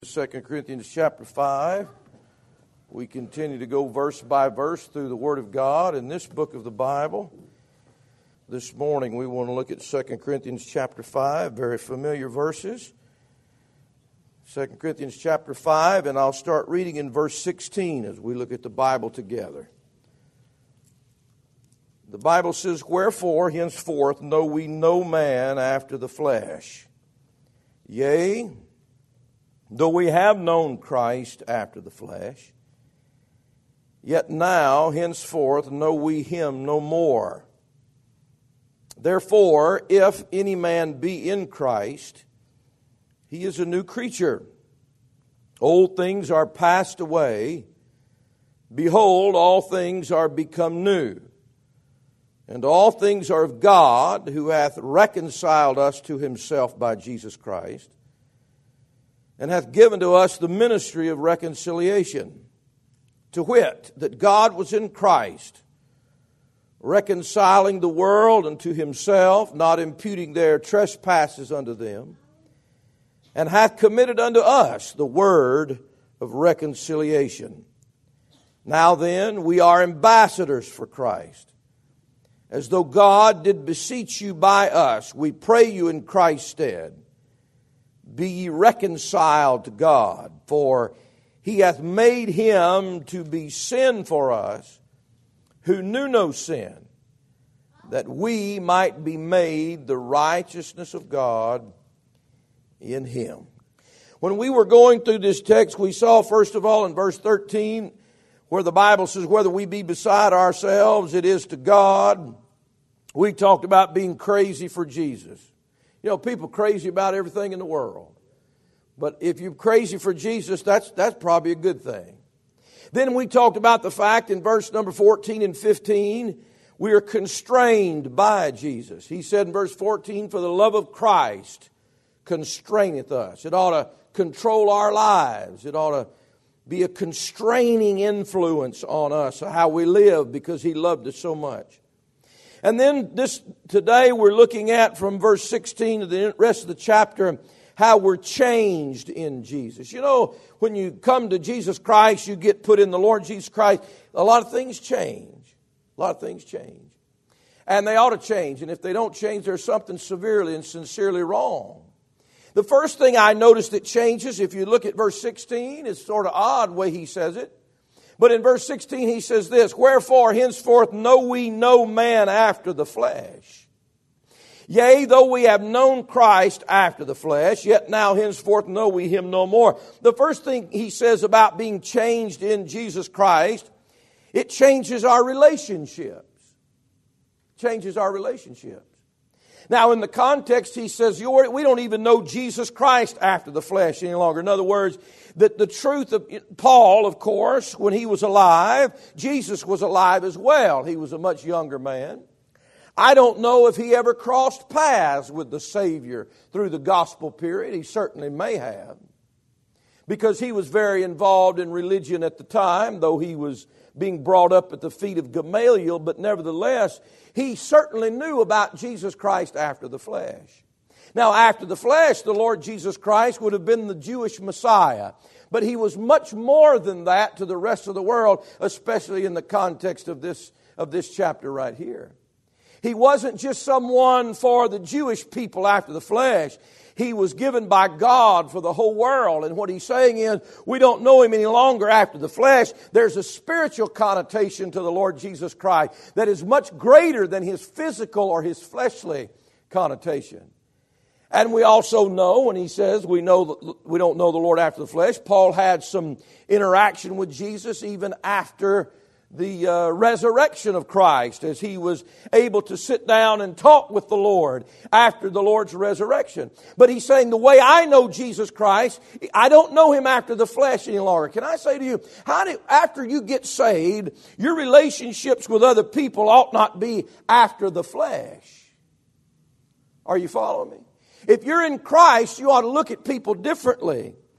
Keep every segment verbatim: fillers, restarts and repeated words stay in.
Second Corinthians chapter five. We continue to go verse by verse through the Word of God in this book of the Bible. This morning we want to look at Second Corinthians chapter five, very familiar verses. Second Corinthians chapter five, and I'll start reading in verse sixteen as we look at the Bible together. The Bible says, "Wherefore henceforth know we no man after the flesh. Yea, though we have known Christ after the flesh, yet now henceforth know we him no more. Therefore, if any man be in Christ, he is a new creature. Old things are passed away. Behold, all things are become new. And all things are of God, who hath reconciled us to himself by Jesus Christ, and hath given to us the ministry of reconciliation, to wit, that God was in Christ, reconciling the world unto himself, not imputing their trespasses unto them, and hath committed unto us the word of reconciliation. Now then, we are ambassadors for Christ, as though God did beseech you by us. We pray you in Christ's stead, be ye reconciled to God, for he hath made him to be sin for us, who knew no sin, that we might be made the righteousness of God in him." When we were going through this text, we saw, first of all, in verse thirteen, where the Bible says, "Whether we be beside ourselves, it is to God." We talked about being crazy for Jesus. You know, people crazy about everything in the world. But if you're crazy for Jesus, that's that's probably a good thing. Then we talked about the fact in verse number fourteen and fifteen, we are constrained by Jesus. He said in verse fourteen, "For the love of Christ constraineth us." It ought to control our lives. It ought to be a constraining influence on us, how we live, because he loved us so much. And then this today we're looking at from verse sixteen to the rest of the chapter how we're changed in Jesus. You know, when you come to Jesus Christ, you get put in the Lord Jesus Christ, a lot of things change. A lot of things change. And they ought to change. And if they don't change, there's something severely and sincerely wrong. The first thing I noticed that changes, if you look at verse sixteen, it's sort of odd the way he says it. But in verse sixteen he says this, "Wherefore henceforth know we no man after the flesh. Yea, though we have known Christ after the flesh, yet now henceforth know we him no more." The first thing he says about being changed in Jesus Christ, it changes our relationships. Changes our relationships. Now, in the context, he says, we don't even know Jesus Christ after the flesh any longer. In other words, that the truth of Paul, of course, when he was alive, Jesus was alive as well. He was a much younger man. I don't know if he ever crossed paths with the Savior through the gospel period. He certainly may have, because he was very involved in religion at the time, though he was being brought up at the feet of Gamaliel, but nevertheless, he certainly knew about Jesus Christ after the flesh. Now, after the flesh, the Lord Jesus Christ would have been the Jewish Messiah, but he was much more than that to the rest of the world, especially in the context of this, of this chapter right here. He wasn't just someone for the Jewish people after the flesh. He was given by God for the whole world. And what he's saying is, we don't know him any longer after the flesh. There's a spiritual connotation to the Lord Jesus Christ that is much greater than his physical or his fleshly connotation. And we also know, when he says we know we don't know the Lord after the flesh, Paul had some interaction with Jesus even after the uh, resurrection of Christ, as he was able to sit down and talk with the Lord after the Lord's resurrection. But he's saying, the way I know Jesus Christ, I don't know him after the flesh any longer. Can I say to you, how do, after you get saved, your relationships with other people ought not be after the flesh? Are you following me? If you're in Christ, you ought to look at people differently.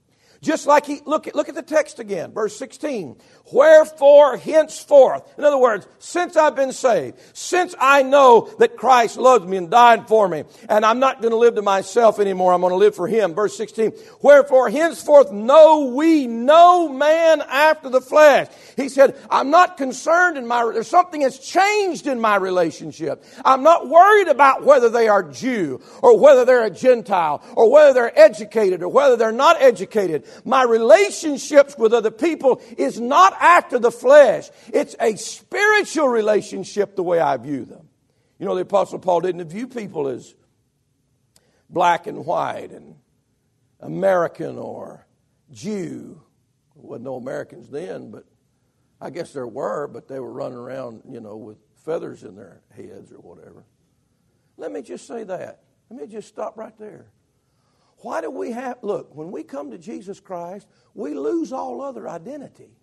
Just like he, look at, look at the text again, verse sixteen. Wherefore henceforth, in other words, since I've been saved, since I know that Christ loves me and died for me, and I'm not going to live to myself anymore, I'm going to live for Him. Verse sixteen. Wherefore henceforth know we no man after the flesh. He said, I'm not concerned in my, there's something that's changed in my relationship. I'm not worried about whether they are Jew or whether they're a Gentile or whether they're educated or whether they're not educated. My relationships with other people is not after the flesh. It's a spiritual relationship the way I view them. You know, the Apostle Paul didn't view people as black and white and American or Jew. There wasn't no Americans then, but I guess there were, but they were running around, you know, with feathers in their heads or whatever. Let me just say that. Let me just stop right there. Why do we have, look, when we come to Jesus Christ, we lose all other identity.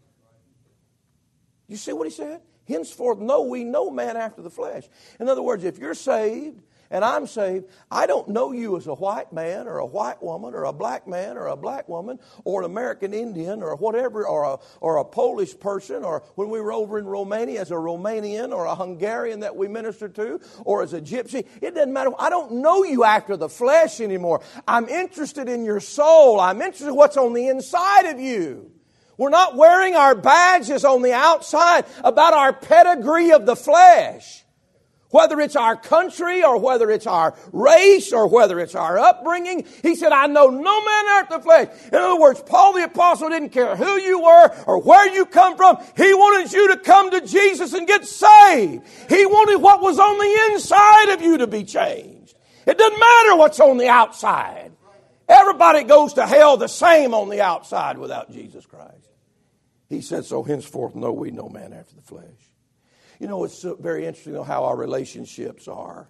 You see what he said? Henceforth know we no man after the flesh. In other words, if you're saved and I'm saved, I don't know you as a white man or a white woman or a black man or a black woman or an American Indian or whatever, or a, or a Polish person, or when we were over in Romania as a Romanian or a Hungarian that we ministered to, or as a gypsy. It doesn't matter. I don't know you after the flesh anymore. I'm interested in your soul. I'm interested in what's on the inside of you. We're not wearing our badges on the outside about our pedigree of the flesh. Whether it's our country or whether it's our race or whether it's our upbringing. He said, I know no man after the flesh. In other words, Paul the Apostle didn't care who you were or where you come from. He wanted you to come to Jesus and get saved. He wanted what was on the inside of you to be changed. It doesn't matter what's on the outside. Everybody goes to hell the same on the outside without Jesus Christ. He said, so henceforth know we no man after the flesh. You know, it's very interesting how our relationships are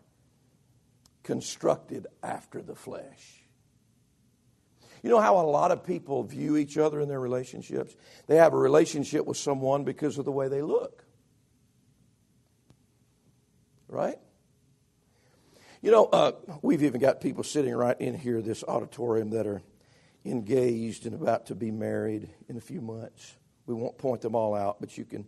constructed after the flesh. You know how a lot of people view each other in their relationships? They have a relationship with someone because of the way they look. Right? You know, uh, we've even got people sitting right in here, this auditorium, that are engaged and about to be married in a few months. We won't point them all out, but you can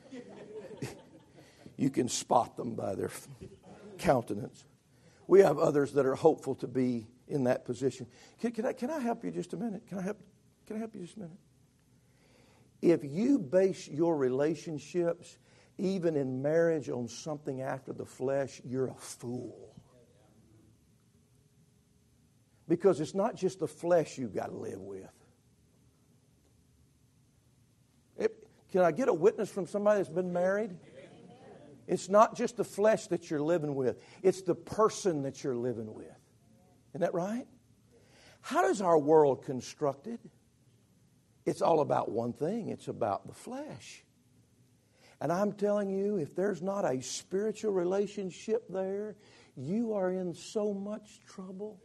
you can spot them by their countenance. We have others that are hopeful to be in that position. Can, can I can I help you just a minute? Can I help? Can I help you just a minute? If you base your relationships, even in marriage, on something after the flesh, you're a fool. Because it's not just the flesh you've got to live with. It, can I get a witness from somebody that's been married? It's not just the flesh that you're living with. It's the person that you're living with. Isn't that right? How does our world constructed? It's all about one thing. It's about the flesh. And I'm telling you, if there's not a spiritual relationship there, you are in so much trouble.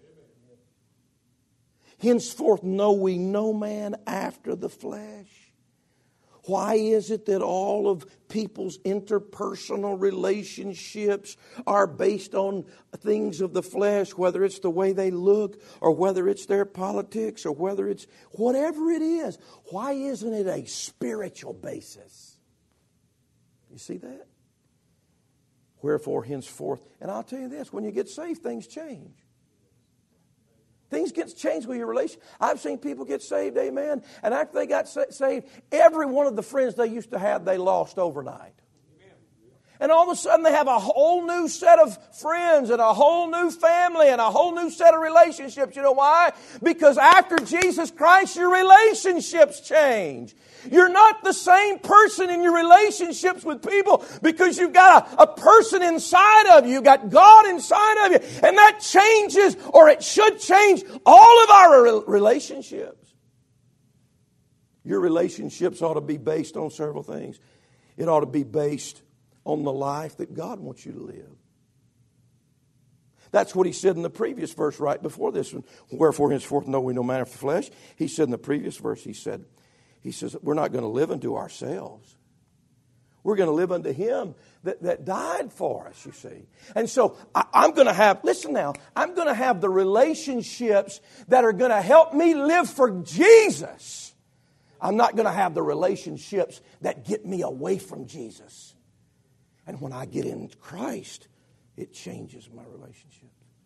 Henceforth know we no man after the flesh. Why is it that all of people's interpersonal relationships are based on things of the flesh, whether it's the way they look or whether it's their politics or whether it's whatever it is? Why isn't it a spiritual basis? You see that? Wherefore, henceforth, and I'll tell you this, when you get saved, things change. Things get changed with your relation. I've seen people get saved, amen, and after they got sa- saved, every one of the friends they used to have, they lost overnight. And all of a sudden they have a whole new set of friends and a whole new family and a whole new set of relationships. You know why? Because after Jesus Christ, your relationships change. You're not the same person in your relationships with people because you've got a, a person inside of you. You've got God inside of you. And that changes, or it should change, all of our re- relationships. Your relationships ought to be based on several things. It ought to be based on the life that God wants you to live. That's what he said in the previous verse right before this one. Wherefore henceforth know we no man after the flesh. He said in the previous verse, he said, he says, we're not going to live unto ourselves. We're going to live unto Him that, that died for us, you see. And so I, I'm going to have, listen now, I'm going to have the relationships that are going to help me live for Jesus. I'm not going to have the relationships that get me away from Jesus. And when I get in Christ, it changes my relationships.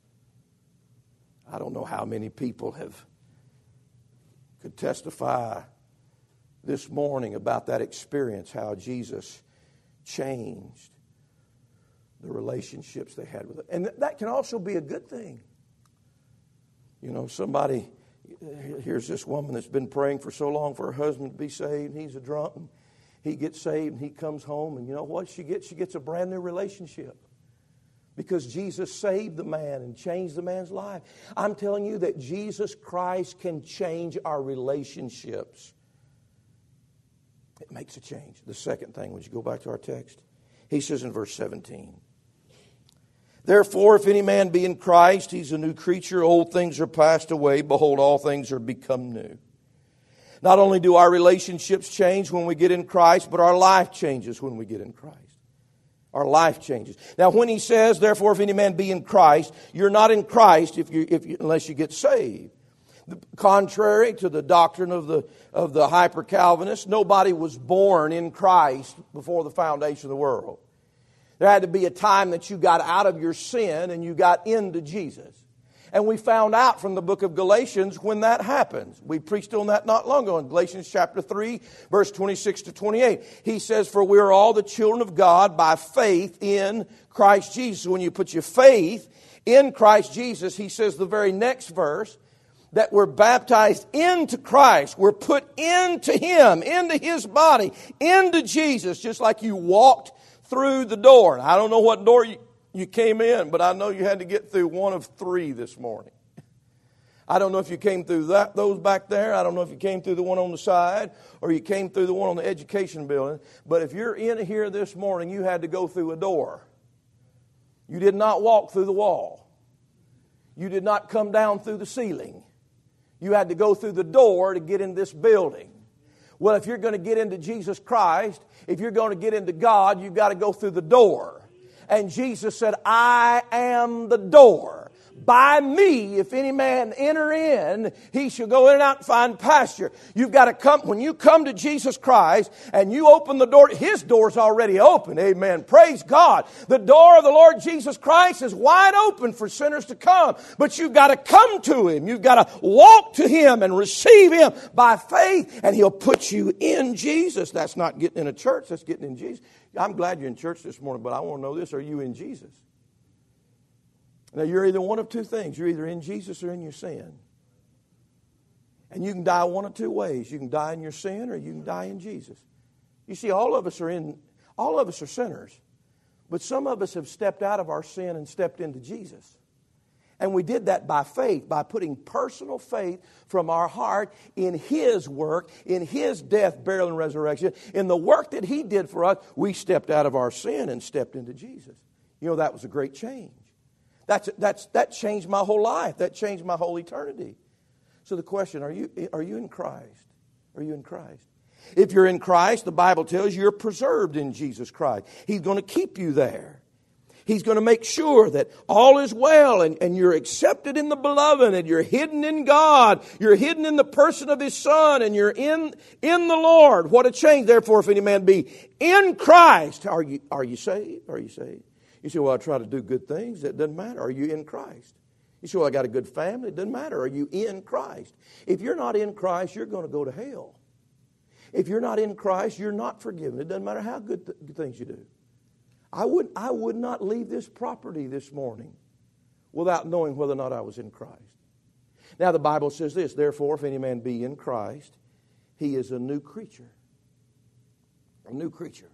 I don't know how many people have could testify this morning about that experience, how Jesus changed the relationships they had with it. And that can also be a good thing. You know, somebody, here's this woman that's been praying for so long for her husband to be saved, and he's a drunk, and he gets saved, and he comes home, and you know what she gets? She gets a brand new relationship. Because Jesus saved the man and changed the man's life. I'm telling you that Jesus Christ can change our relationships. It makes a change. The second thing, would you go back to our text? He says in verse seventeen, therefore, if any man be in Christ, he's a new creature. Old things are passed away. Behold, all things are become new. Not only do our relationships change when we get in Christ, but our life changes when we get in Christ. Our life changes. Now, when he says, therefore, if any man be in Christ, you're not in Christ if you, if you, unless you get saved. Contrary to the doctrine of the of the hyper-Calvinists, nobody was born in Christ before the foundation of the world. There had to be a time that you got out of your sin and you got into Jesus. And we found out from the book of Galatians when that happens. We preached on that not long ago in Galatians chapter three, verse twenty-six to twenty-eight. He says, for we are all the children of God by faith in Christ Jesus. When you put your faith in Christ Jesus, he says the very next verse, that we're baptized into Christ. We're put into Him, into His body, into Jesus, just like you walked through the door. And I don't know what door you... You came in, but I know you had to get through one of three this morning. I don't know if you came through that those back there. I don't know if you came through the one on the side or you came through the one on the education building. But if you're in here this morning, you had to go through a door. You did not walk through the wall. You did not come down through the ceiling. You had to go through the door to get in this building. Well, if you're going to get into Jesus Christ, if you're going to get into God, you've got to go through the door. And Jesus said, I am the door. By me, if any man enter in, he shall go in and out and find pasture. You've got to come, when you come to Jesus Christ and you open the door, His door's already open. Amen. Praise God. The door of the Lord Jesus Christ is wide open for sinners to come. But you've got to come to Him. You've got to walk to Him and receive Him by faith, and He'll put you in Jesus. That's not getting in a church, that's getting in Jesus. I'm glad you're in church this morning, but I want to know this. Are you in Jesus? Now, you're either one of two things. You're either in Jesus or in your sin. And you can die one of two ways. You can die in your sin or you can die in Jesus. You see, all of us are in, all of us are sinners. But some of us have stepped out of our sin and stepped into Jesus. And we did that by faith, by putting personal faith from our heart in His work, in His death, burial, and resurrection. In the work that He did for us, we stepped out of our sin and stepped into Jesus. You know, that was a great change. That's, that's, that changed my whole life. That changed my whole eternity. So the question, are you, are you in Christ? Are you in Christ? If you're in Christ, the Bible tells you you're preserved in Jesus Christ. He's going to keep you there. He's going to make sure that all is well and, and you're accepted in the beloved and you're hidden in God. You're hidden in the person of His Son and you're in, in the Lord. What a change. Therefore, if any man be in Christ, are you, are you saved? Are you saved? You say, well, I try to do good things. It doesn't matter. Are you in Christ? You say, well, I got a good family. It doesn't matter. Are you in Christ? If you're not in Christ, you're going to go to hell. If you're not in Christ, you're not forgiven. It doesn't matter how good, th- good things you do. I would, I would not leave this property this morning without knowing whether or not I was in Christ. Now, the Bible says this, therefore, if any man be in Christ, he is a new creature. A new creature.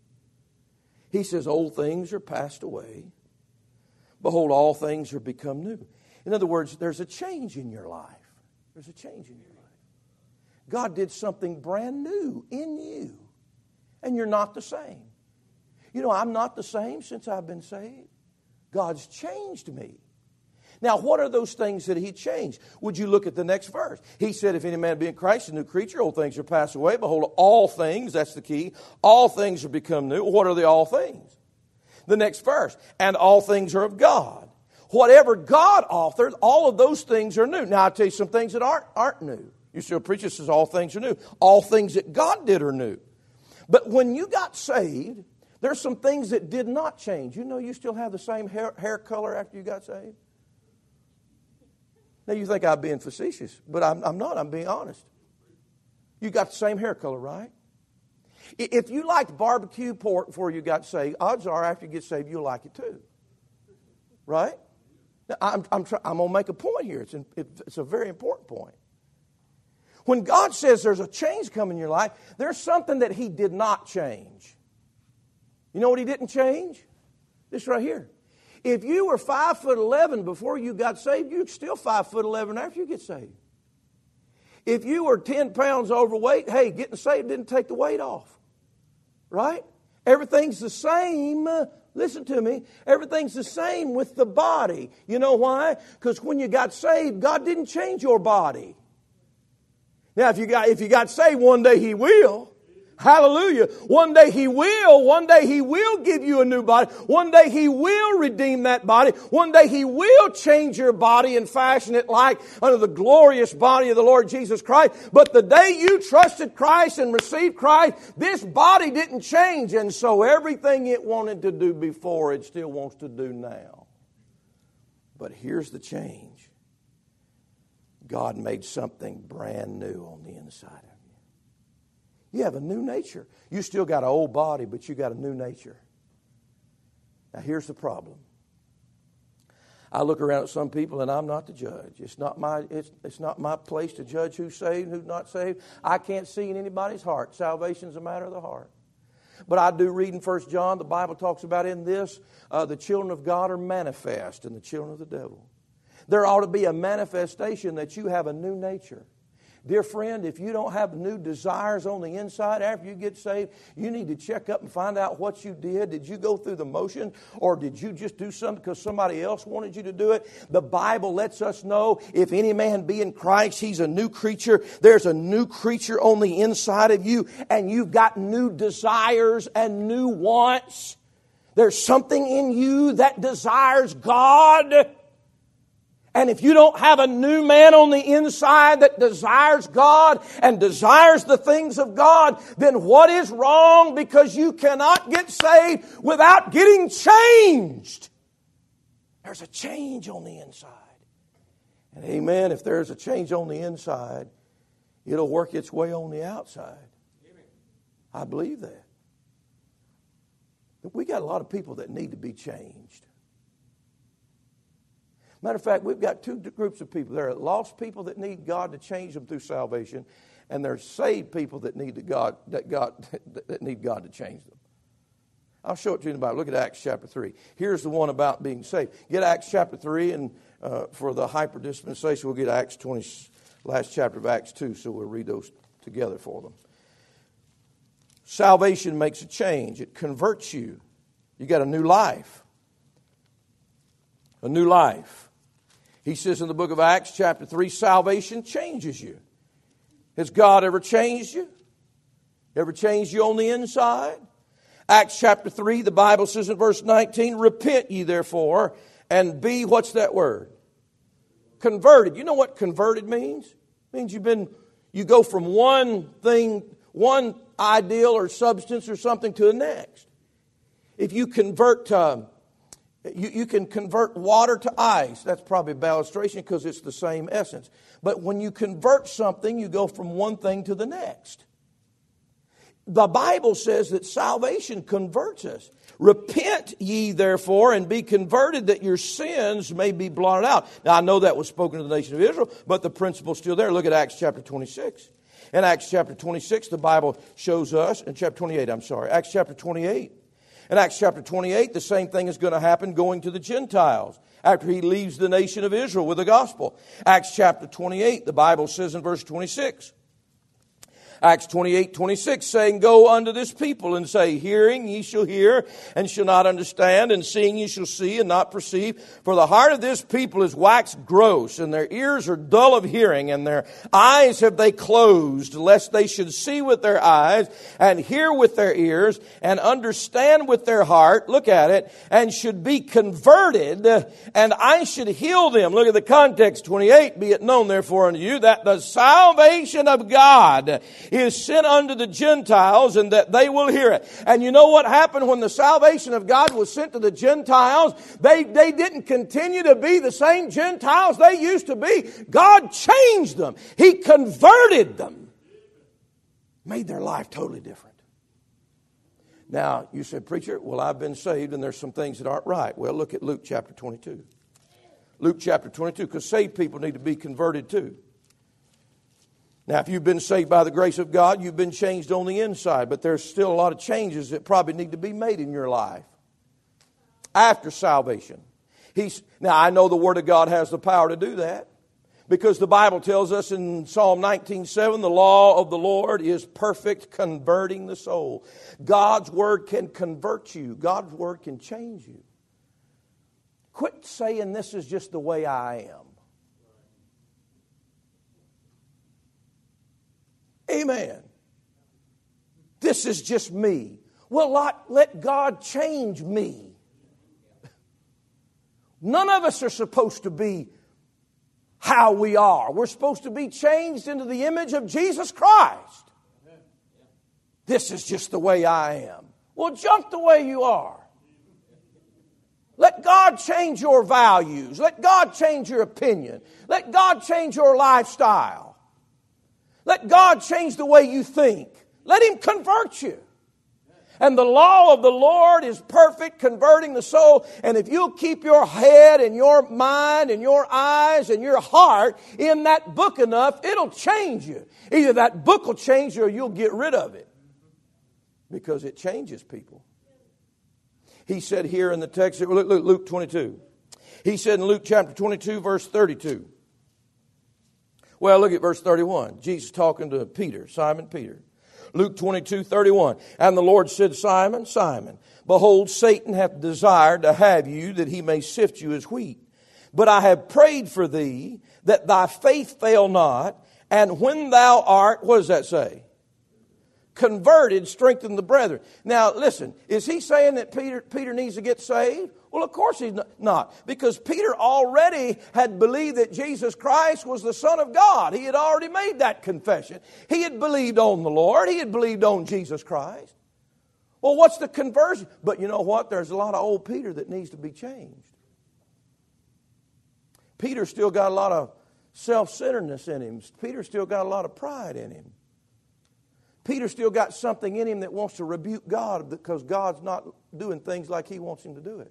He says, old things are passed away. Behold, all things are become new. In other words, there's a change in your life. There's a change in your life. God did something brand new in you, and you're not the same. You know, I'm not the same since I've been saved. God's changed me. Now, what are those things that he changed? Would you look at the next verse? He said, if any man be in Christ, a new creature, old things are passed away. Behold, all things, that's the key, all things are become new. What are the all things? The next verse, and all things are of God. Whatever God authored, all of those things are new. Now, I'll tell you some things that aren't, aren't new. You see, a preacher says all things are new. All things that God did are new. But when you got saved, there's some things that did not change. You know you still have the same hair, hair color after you got saved? Now, you think I'm being facetious, but I'm, I'm not. I'm being honest. You got the same hair color, right? If you liked barbecue pork before you got saved, odds are after you get saved, you'll like it too. Right? Now, I'm, I'm, try, I'm going to make a point here. It's, in, it's a very important point. When God says there's a change coming in your life, there's something that He did not change. You know what He didn't change? This right here. If you were five foot eleven before you got saved, you're still five foot eleven after you get saved. If you were ten pounds overweight, hey, getting saved didn't take the weight off. Right? Everything's the same. Listen to me. Everything's the same with the body. You know why? Because when you got saved, God didn't change your body. Now, if you got if you got saved, one day He will. Hallelujah. One day He will. One day He will give you a new body. One day He will redeem that body. One day He will change your body and fashion it like under the glorious body of the Lord Jesus Christ. But the day you trusted Christ and received Christ, this body didn't change. And so everything it wanted to do before, it still wants to do now. But here's the change. God made something brand new on the inside of you. You have a new nature. You still got an old body, but you got a new nature. Now, here's the problem. I look around at some people, and I'm not the judge. It's not my it's, it's not my place to judge who's saved and who's not saved. I can't see in anybody's heart. Salvation's a matter of the heart. But I do read in First John, the Bible talks about in this, uh, the children of God are manifest and the children of the devil. There ought to be a manifestation that you have a new nature. Dear friend, if you don't have new desires on the inside after you get saved, you need to check up and find out what you did. Did you go through the motion, or did you just do something because somebody else wanted you to do it? The Bible lets us know, if any man be in Christ, he's a new creature. There's a new creature on the inside of you, and you've got new desires and new wants. There's something in you that desires God. And if you don't have a new man on the inside that desires God and desires the things of God, then what is wrong? Because you cannot get saved without getting changed. There's a change on the inside. And amen, if there's a change on the inside, it'll work its way on the outside. I believe that. But we got a lot of people that need to be changed. Matter of fact, we've got two groups of people. There are lost people that need God to change them through salvation, and there are saved people that need to God that God that need God to change them. I'll show it to you in the Bible. Look at Acts chapter three. Here's the one about being saved. Get Acts chapter three, and uh, for the hyper dispensation, we'll get Acts twenty, last chapter of Acts two. So we'll read those together for them. Salvation makes a change. It converts you. You got a new life. A new life. He says in the book of Acts, chapter three, salvation changes you. Has God ever changed you? Ever changed you on the inside? Acts chapter three, the Bible says in verse nineteen, repent ye therefore, and be, what's that word? Converted. You know what converted means? It means you've been, you go from one thing, one ideal or substance or something to the next. If you convert to You, you can convert water to ice. That's probably a bad illustration because it's the same essence. But when you convert something, you go from one thing to the next. The Bible says that salvation converts us. Repent ye therefore and be converted that your sins may be blotted out. Now I know that was spoken to the nation of Israel, but the principle's still there. Look at Acts chapter twenty-six. In Acts chapter twenty-six, the Bible shows us, in chapter twenty-eight, I'm sorry, Acts chapter twenty-eight. In Acts chapter twenty-eight, the same thing is going to happen going to the Gentiles after he leaves the nation of Israel with the gospel. Acts chapter twenty-eight, the Bible says in verse twenty-six, Acts twenty-eight, twenty-six, saying, Go unto this people and say, Hearing ye shall hear and shall not understand, and seeing ye shall see and not perceive. For the heart of this people is waxed gross, and their ears are dull of hearing, and their eyes have they closed, lest they should see with their eyes, and hear with their ears, and understand with their heart, look at it, and should be converted, and I should heal them. Look at the context, twenty-eight, Be it known therefore unto you that the salvation of God is sent unto the Gentiles, and that they will hear it. And you know what happened when the salvation of God was sent to the Gentiles? They, they didn't continue to be the same Gentiles they used to be. God changed them. He converted them. Made their life totally different. Now, you said, Preacher, well, I've been saved and there's some things that aren't right. Well, look at Luke chapter twenty-two. Luke chapter twenty-two, because saved people need to be converted too. Now, if you've been saved by the grace of God, you've been changed on the inside, but there's still a lot of changes that probably need to be made in your life after salvation. He's, now, I know the Word of God has the power to do that, because the Bible tells us in Psalm nineteen seven, the law of the Lord is perfect, converting the soul. God's Word can convert you. God's Word can change you. Quit saying this is just the way I am. Amen. This is just me. Well, let, let God change me. None of us are supposed to be how we are. We're supposed to be changed into the image of Jesus Christ. This is just the way I am. Well, jump the way you are. Let God change your values. Let God change your opinion. Let God change your lifestyle. Let God change the way you think. Let Him convert you. And the law of the Lord is perfect, converting the soul. And if you'll keep your head and your mind and your eyes and your heart in that book enough, it'll change you. Either that book will change you or you'll get rid of it. Because it changes people. He said here in the text, Luke twenty-two. He said in Luke chapter twenty-two, verse thirty-two. Well, look at verse thirty-one. Jesus talking to Peter, Simon Peter. Luke twenty-two, thirty-one. And the Lord said, Simon, Simon, behold, Satan hath desired to have you, that he may sift you as wheat. But I have prayed for thee, that thy faith fail not. And when thou art, what does that say? Converted, strengthen the brethren. Now, listen, is he saying that Peter, Peter needs to get saved? Well, of course he's not. Because Peter already had believed that Jesus Christ was the Son of God. He had already made that confession. He had believed on the Lord. He had believed on Jesus Christ. Well, what's the conversion? But you know what? There's a lot of old Peter that needs to be changed. Peter still got a lot of self-centeredness in him. Peter still got a lot of pride in him. Peter still got something in him that wants to rebuke God because God's not doing things like He wants him to do it.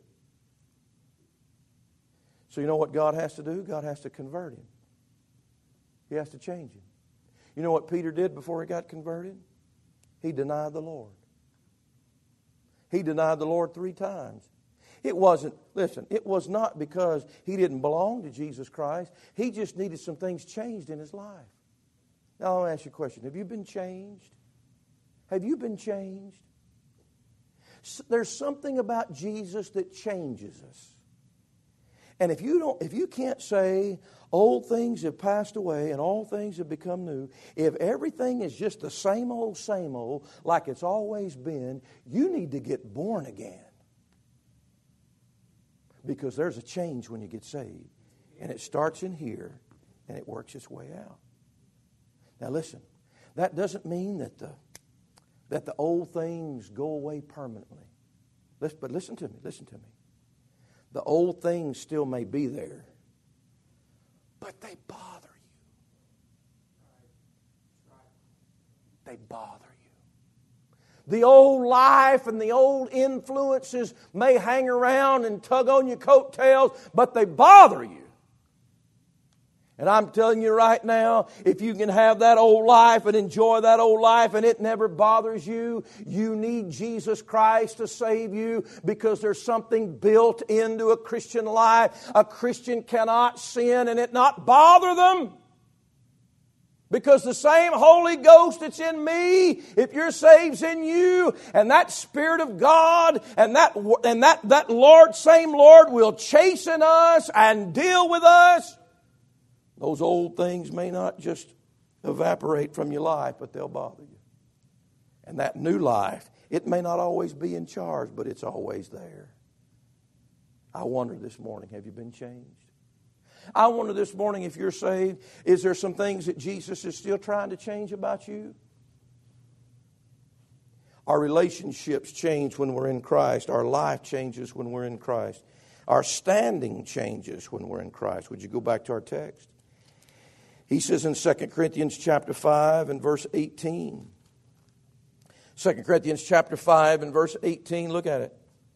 So you know what God has to do? God has to convert him. He has to change him. You know what Peter did before he got converted? He denied the Lord. He denied the Lord three times. It wasn't, listen, it was not because he didn't belong to Jesus Christ. He just needed some things changed in his life. Now, I want to ask you a question. Have you been changed? Have you been changed? There's something about Jesus that changes us. And if you don't, if you can't say old things have passed away and all things have become new, if everything is just the same old, same old, like it's always been, you need to get born again. Because there's a change when you get saved. And it starts in here and it works its way out. Now listen, that doesn't mean that the that the old things go away permanently. Listen, but listen to me, listen to me. The old things still may be there, but they bother you. They bother you. The old life and the old influences may hang around and tug on your coattails, but they bother you. And I'm telling you right now, if you can have that old life and enjoy that old life and it never bothers you, you need Jesus Christ to save you, because there's something built into a Christian life. A Christian cannot sin and it not bother them. Because the same Holy Ghost that's in me, if you're saved, is in you, and that Spirit of God and that and that, that Lord, same Lord will chasten us and deal with us. Those old things may not just evaporate from your life, but they'll bother you. And that new life, it may not always be in charge, but it's always there. I wonder this morning, have you been changed? I wonder this morning, if you're saved, is there some things that Jesus is still trying to change about you? Our relationships change when we're in Christ. Our life changes when we're in Christ. Our standing changes when we're in Christ. Would you go back to our text? He says in Second Corinthians chapter five and verse eighteen. Second Corinthians chapter five and verse eighteen, look at it.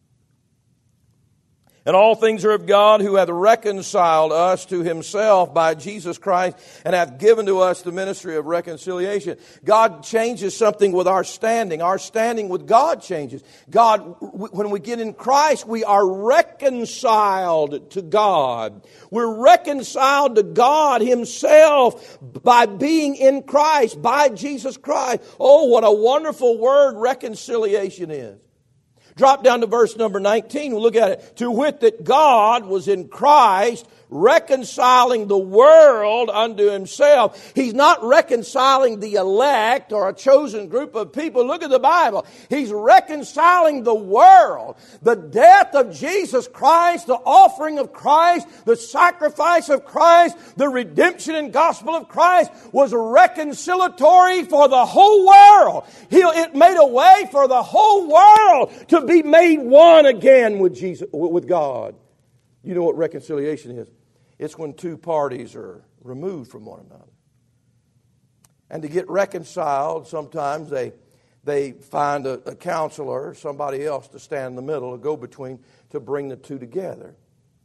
And all things are of God, who hath reconciled us to himself by Jesus Christ, and hath given to us the ministry of reconciliation. God changes something with our standing. Our standing with God changes. God, when we get in Christ, we are reconciled to God. We're reconciled to God himself by being in Christ, by Jesus Christ. Oh, what a wonderful word reconciliation is. Drop down to verse number nineteen. We'll look at it. To wit, that God was in Christ reconciling the world unto himself. He's not reconciling the elect or a chosen group of people. Look at the Bible. He's reconciling the world. The death of Jesus Christ, the offering of Christ, the sacrifice of Christ, the redemption and gospel of Christ was reconciliatory for the whole world. He, it made a way for the whole world to be made one again with Jesus, with God. You know what reconciliation is? It's when two parties are removed from one another. And to get reconciled, sometimes they they find a, a counselor, somebody else to stand in the middle, a go-between, to bring the two together.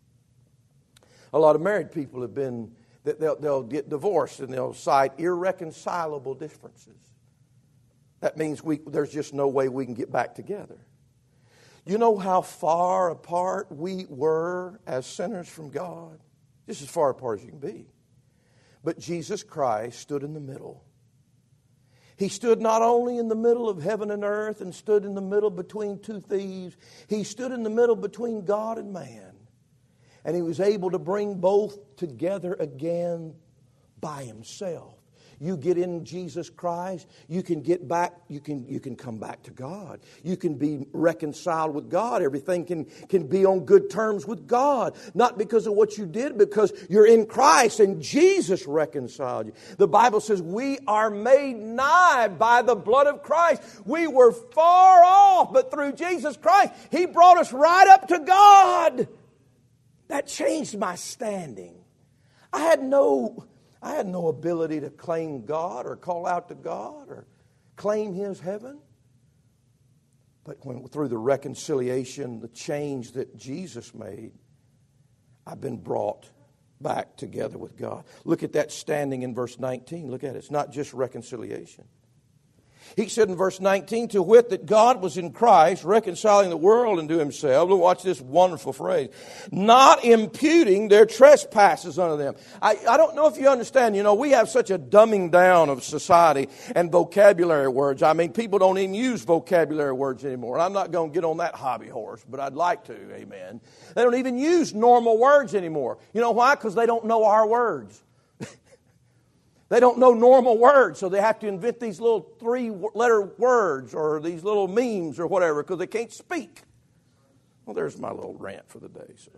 A lot of married people have been, they'll, they'll get divorced and they'll cite irreconcilable differences. That means we there's just no way we can get back together. You know how far apart we were as sinners from God? Just as far apart as you can be. But Jesus Christ stood in the middle. He stood not only in the middle of heaven and earth and stood in the middle between two thieves. He stood in the middle between God and man. And he was able to bring both together again by himself. You get in Jesus Christ, you can get back, you can you can come back to God. You can be reconciled with God. Everything can, can be on good terms with God. Not because of what you did, because you're in Christ and Jesus reconciled you. The Bible says we are made nigh by the blood of Christ. We were far off, but through Jesus Christ, He brought us right up to God. That changed my standing. I had no... I had no ability to claim God or call out to God or claim His heaven. But when through the reconciliation, the change that Jesus made, I've been brought back together with God. Look at that standing in verse nineteen. Look at it. It's not just reconciliation. He said in verse nineteen, to wit, that God was in Christ, reconciling the world unto himself. Look, watch this wonderful phrase. Not imputing their trespasses unto them. I, I don't know if you understand, you know, we have such a dumbing down of society and vocabulary words. I mean, people don't even use vocabulary words anymore. I'm not going to get on that hobby horse, but I'd like to, amen. They don't even use normal words anymore. You know why? Because they don't know our words. They don't know normal words, so they have to invent these little three-letter words or these little memes or whatever because they can't speak. Well, there's my little rant for the day. So,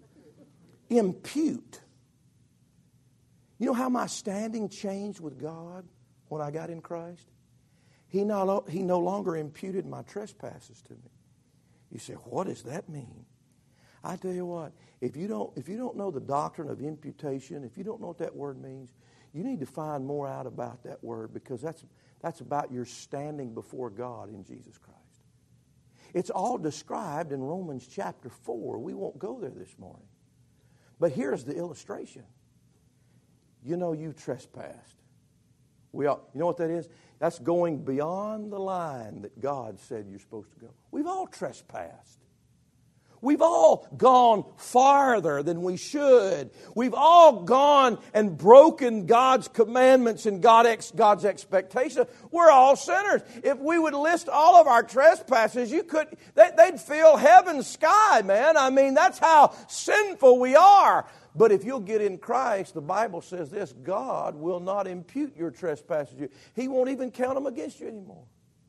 impute. You know how my standing changed with God when I got in Christ? He no, he no longer imputed my trespasses to me. You say, what does that mean? I tell you what, if you don't, if you don't know the doctrine of imputation, if you don't know what that word means, you need to find more out about that word because that's, that's about your standing before God in Jesus Christ. It's all described in Romans chapter four. We won't go there this morning. But here's the illustration. You know you trespassed. We all, you know what that is? That's going beyond the line that God said you're supposed to go. We've all trespassed. We've all gone farther than we should. We've all gone and broken God's commandments and God ex- God's expectations. We're all sinners. If we would list all of our trespasses, you could they, they'd fill heaven's sky, man. I mean, that's how sinful we are. But if you'll get in Christ, the Bible says this: God will not impute your trespasses to you. He won't even count them against you anymore.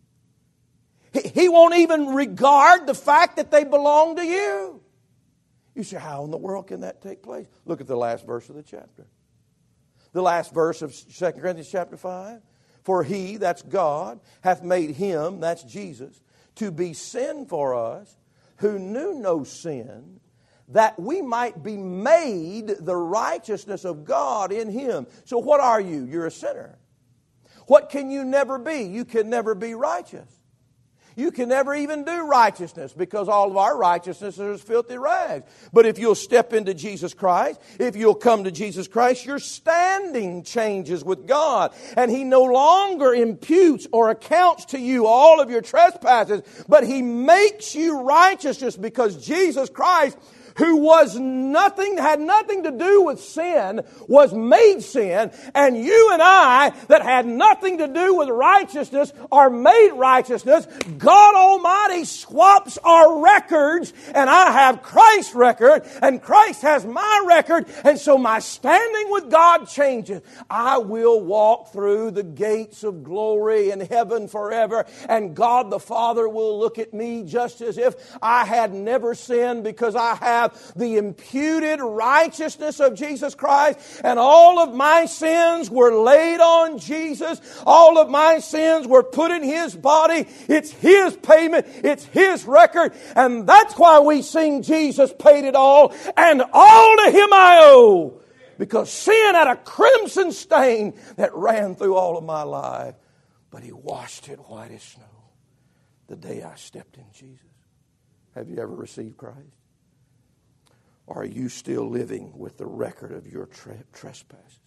He won't even regard the fact that they belong to you. You say, how in the world can that take place? Look at the last verse of the chapter. The last verse of Second Corinthians chapter five. For he, that's God, hath made him, that's Jesus, to be sin for us, who knew no sin, that we might be made the righteousness of God in him. So what are you? You're a sinner. What can you never be? You can never be righteous. You can never even do righteousness because all of our righteousness is filthy rags. But if you'll step into Jesus Christ, if you'll come to Jesus Christ, your standing changes with God. And He no longer imputes or accounts to you all of your trespasses, but He makes you righteous just because Jesus Christ, who was nothing, had nothing to do with sin, was made sin, and you and I, that had nothing to do with righteousness, are made righteousness. God Almighty swaps our records, and I have Christ's record, and Christ has my record, and so my standing with God changes. I will walk through the gates of glory in heaven forever, and God the Father will look at me just as if I had never sinned, because I have the imputed righteousness of Jesus Christ, and all of my sins were laid on Jesus. All of my sins were put in His body. It's His payment. It's His record. And that's why we sing, Jesus paid it all, and all to Him I owe. Because sin had a crimson stain that ran through all of my life, but He washed it white as snow the day I stepped in Jesus. Have you ever received Christ? Or are you still living with the record of your tra- trespasses?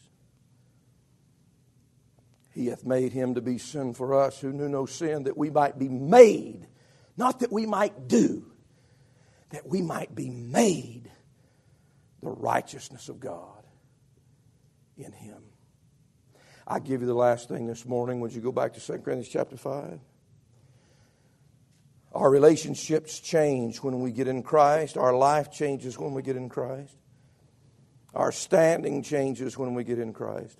He hath made Him to be sin for us who knew no sin, that we might be made, not that we might do, that we might be made the righteousness of God in Him. I give you the last thing this morning. Would you go back to Second Corinthians chapter five? Our relationships change when we get in Christ. Our life changes when we get in Christ. Our standing changes when we get in Christ.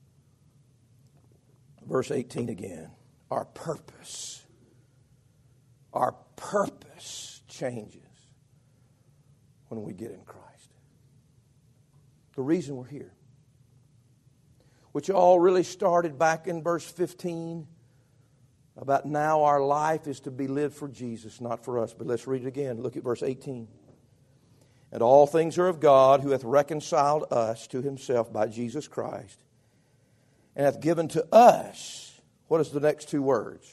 Verse eighteen again. Our purpose. Our purpose changes when we get in Christ. The reason we're here, which all really started back in verse fifteen, about now our life is to be lived for Jesus, not for us. But let's read it again. Look at verse eighteen. And all things are of God, who hath reconciled us to Himself by Jesus Christ, and hath given to us, what is the next two words?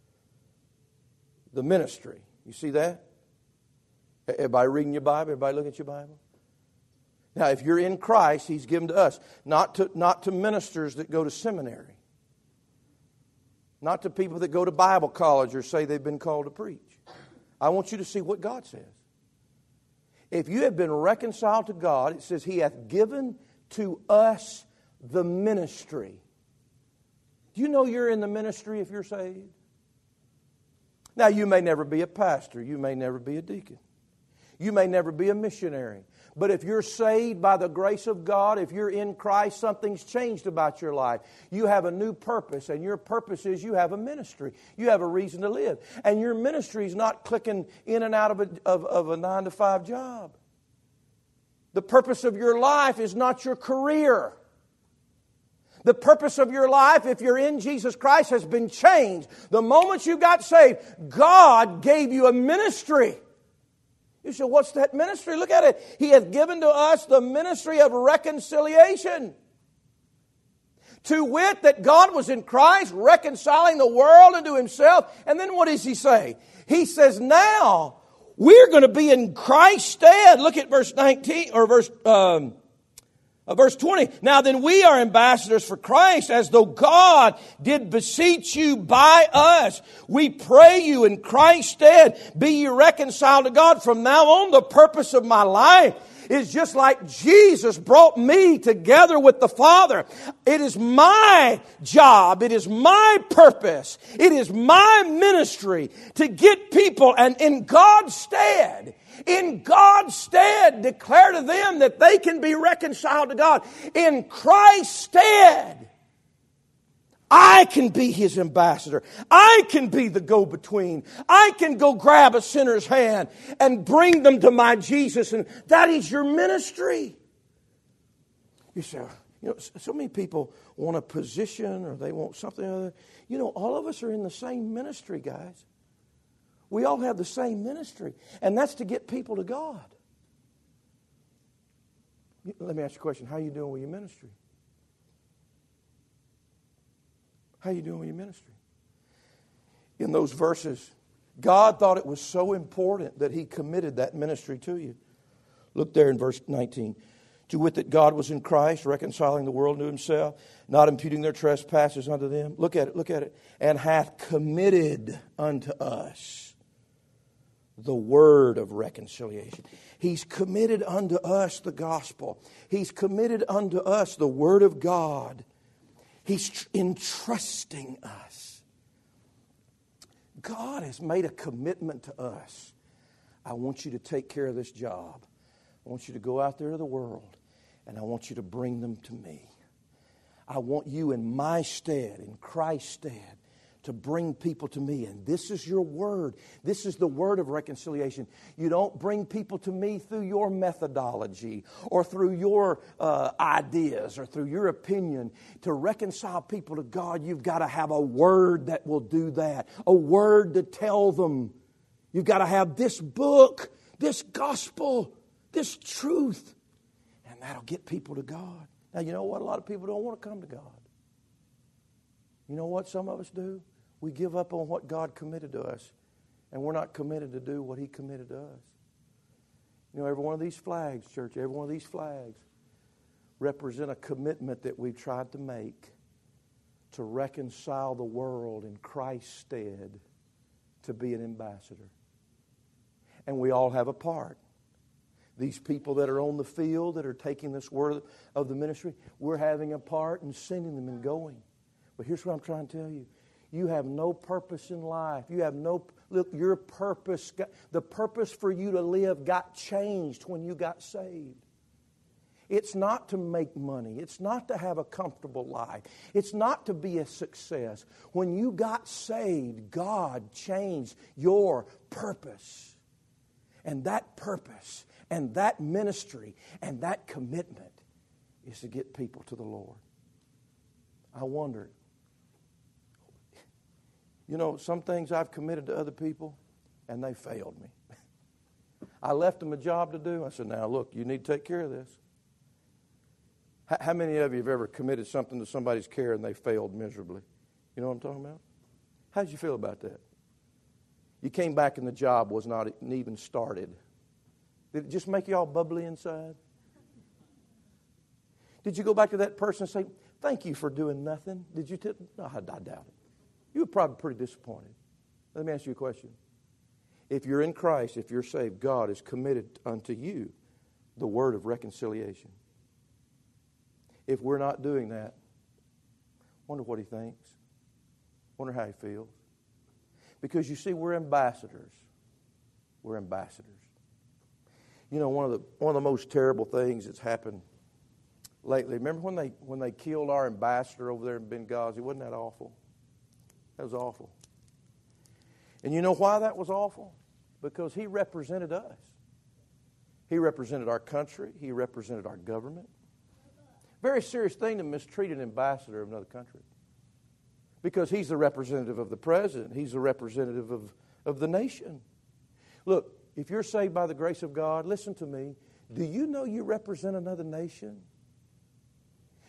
The ministry. You see that? Everybody reading your Bible? Everybody looking at your Bible? Now, if you're in Christ, He's given to us, not to, not to ministers that go to seminary. Not to people that go to Bible college or say they've been called to preach. I want you to see what God says. If you have been reconciled to God, it says He hath given to us the ministry. Do you know you're in the ministry if you're saved? Now, you may never be a pastor. You may never be a deacon. You may never be a missionary. But if you're saved by the grace of God, if you're in Christ, something's changed about your life. You have a new purpose, and your purpose is you have a ministry. You have a reason to live. And your ministry is not clicking in and out of a, of, of a nine to five job. The purpose of your life is not your career. The purpose of your life, if you're in Jesus Christ, has been changed. The moment you got saved, God gave you a ministry. You say, what's that ministry? Look at it. He hath given to us the ministry of reconciliation. To wit, that God was in Christ, reconciling the world unto Himself. And then what does He say? He says, now we're going to be in Christ's stead. Look at verse nineteen, or verse um, Uh, verse twenty, now then we are ambassadors for Christ, as though God did beseech you by us. We pray you in Christ's stead, be ye reconciled to God. From now on, the purpose of my life is just like Jesus brought me together with the Father. It is my job, it is my purpose, it is my ministry to get people, and in God's stead, in God's stead, declare to them that they can be reconciled to God. In Christ's stead, I can be His ambassador. I can be the go-between. I can go grab a sinner's hand and bring them to my Jesus. And that is your ministry. You say, you know, so many people want a position or they want something other. You know, all of us are in the same ministry, guys. We all have the same ministry, and that's to get people to God. Let me ask you a question. How are you doing with your ministry? How are you doing with your ministry? In those verses, God thought it was so important that He committed that ministry to you. Look there in verse nineteen. To wit that God was in Christ, reconciling the world to Himself, not imputing their trespasses unto them. Look at it, look at it. And hath committed unto us the word of reconciliation. He's committed unto us the gospel. He's committed unto us the word of God. He's tr- entrusting us. God has made a commitment to us. I want you to take care of this job. I want you to go out there to the world, and I want you to bring them to me. I want you in my stead, in Christ's stead, to bring people to me. And this is your word. This is the word of reconciliation. You don't bring people to me through your methodology or through your uh, ideas or through your opinion. To reconcile people to God, you've got to have a word that will do that. A word to tell them. You've got to have this book, this gospel, this truth. And that'll get people to God. Now, you know what? A lot of people don't want to come to God. You know what some of us do? We give up on what God committed to us, and we're not committed to do what He committed to us. You know, every one of these flags, church, every one of these flags represent a commitment that we've tried to make to reconcile the world in Christ's stead to be an ambassador. And we all have a part. These people that are on the field, that are taking this word of the ministry, we're having a part in sending them and going. But here's what I'm trying to tell you. You have no purpose in life. You have no, look, your purpose, the purpose for you to live got changed when you got saved. It's not to make money. It's not to have a comfortable life. It's not to be a success. When you got saved, God changed your purpose. And that purpose and that ministry and that commitment is to get people to the Lord. I wondered, you know, some things I've committed to other people, and they failed me. I left them a job to do. I said, now, look, you need to take care of this. How many of you have ever committed something to somebody's care and they failed miserably? You know what I'm talking about? How did you feel about that? You came back and the job was not even started. Did it just make you all bubbly inside? Did you go back to that person and say, thank you for doing nothing? Did you? T- no, I, I doubt it. You were probably pretty disappointed. Let me ask you a question. If you're in Christ, if you're saved, God has committed unto you the word of reconciliation. If we're not doing that, wonder what He thinks. Wonder how He feels. Because you see, we're ambassadors. We're ambassadors. You know, one of the one of the most terrible things that's happened lately. Remember when they when they killed our ambassador over there in Benghazi? Wasn't that awful? That was awful. And you know why that was awful? Because he represented us. He represented our country. He represented our government. Very serious thing to mistreat an ambassador of another country. Because he's the representative of the president. He's the representative of, of the nation. Look, if you're saved by the grace of God, listen to me. Do you know you represent another nation?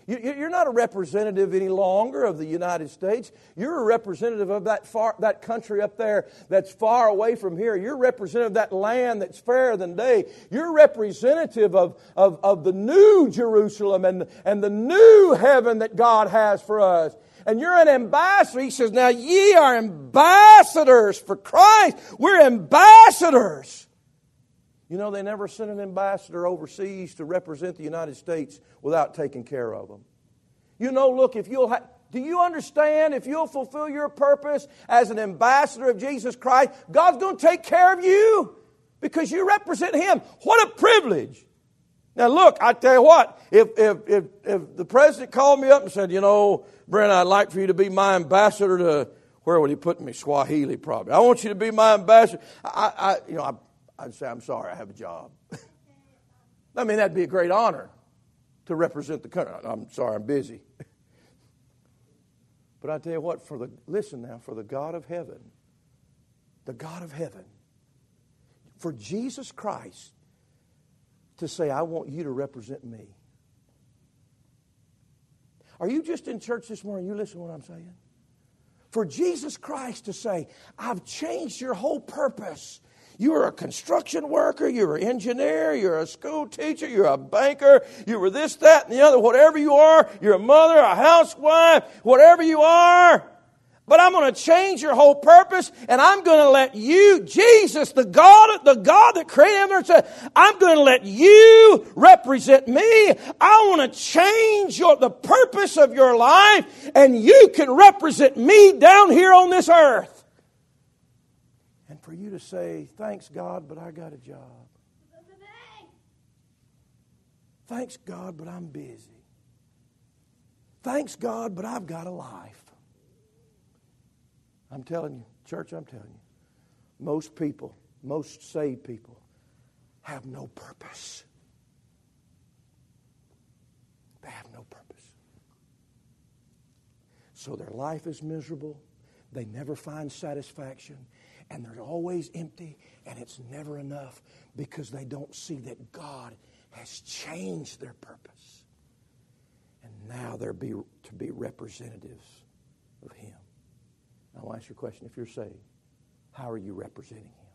You're not a representative any longer of the United States. You're a representative of that far, that country up there that's far away from here. You're a representative of that land that's fairer than day. You're representative of, of, of the new Jerusalem and, and the new heaven that God has for us. And you're an ambassador. He says, now ye are ambassadors for Christ. We're ambassadors. You know, they never sent an ambassador overseas to represent the United States without taking care of them. You know, look, if you'll ha- do you understand, if you'll fulfill your purpose as an ambassador of Jesus Christ, God's going to take care of you because you represent Him. What a privilege. Now, look, I tell you what, if, if, if, if the president called me up and said, you know, Brent, I'd like for you to be my ambassador to, where would he put me? Swahili, probably. I want you to be my ambassador. I, I you know, I, I'd say, I'm sorry, I have a job. I mean, that'd be a great honor to represent the country. I'm sorry, I'm busy. But I tell you what, for the listen now, for the God of heaven, the God of heaven, for Jesus Christ to say, I want you to represent me. Are you just in church this morning? You listen to what I'm saying? For Jesus Christ to say, I've changed your whole purpose. You're a construction worker, you're an engineer, you're a school teacher, you're a banker, you were this, that, and the other, whatever you are, you're a mother, a housewife, whatever you are. But I'm going to change your whole purpose, and I'm going to let you, Jesus, the God, the God that created heaven and earth, I'm going to let you represent me. I want to change your, the purpose of your life, and you can represent me down here on this earth. And for you to say, thanks God, but I got a job. Thanks God, but I'm busy. Thanks God, but I've got a life. I'm telling you, church, I'm telling you, most people, most saved people have no purpose. They have no purpose. So their life is miserable. They never find satisfaction. And they're always empty, and it's never enough because they don't see that God has changed their purpose. And now they're be, to be representatives of Him. I'll ask you a question. If you're saved, how are you representing Him?